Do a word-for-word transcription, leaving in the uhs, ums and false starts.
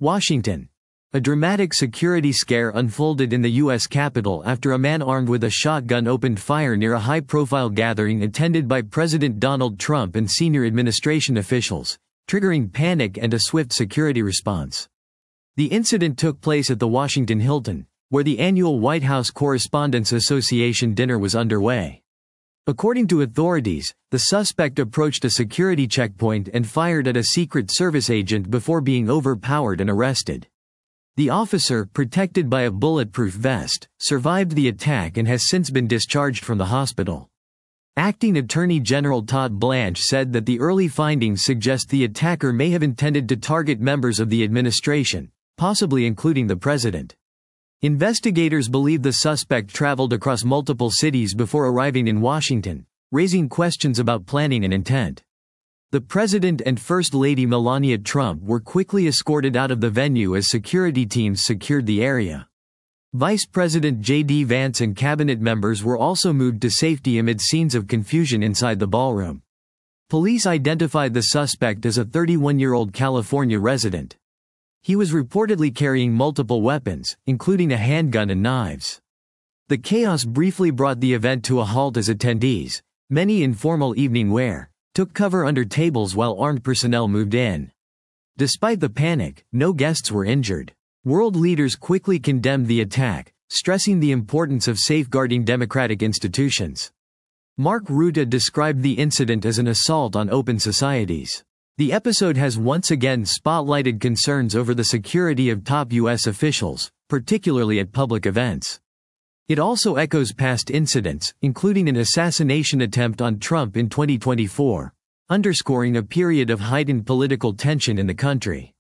Washington. A dramatic security scare unfolded in the U S Capitol after a man armed with a shotgun opened fire near a high-profile gathering attended by President Donald Trump and senior administration officials, triggering panic and a swift security response. The incident took place at the Washington Hilton, where the annual White House Correspondents' Association dinner was underway. According to authorities, the suspect approached a security checkpoint and fired at a Secret Service agent before being overpowered and arrested. The officer, protected by a bulletproof vest, survived the attack and has since been discharged from the hospital. Acting Attorney General Todd Blanche said that the early findings suggest the attacker may have intended to target members of the administration, possibly including the president. Investigators believe the suspect traveled across multiple cities before arriving in Washington, raising questions about planning and intent. The President and First Lady Melania Trump were quickly escorted out of the venue as security teams secured the area. Vice President J D Vance and cabinet members were also moved to safety amid scenes of confusion inside the ballroom. Police identified the suspect as a thirty-one-year-old California resident. He was reportedly carrying multiple weapons, including a handgun and knives. The chaos briefly brought the event to a halt as attendees, many in formal evening wear, took cover under tables while armed personnel moved in. Despite the panic, no guests were injured. World leaders quickly condemned the attack, stressing the importance of safeguarding democratic institutions. Mark Rutte described the incident as an assault on open societies. The episode has once again spotlighted concerns over the security of top U S officials, particularly at public events. It also echoes past incidents, including an assassination attempt on Trump in twenty twenty-four, underscoring a period of heightened political tension in the country.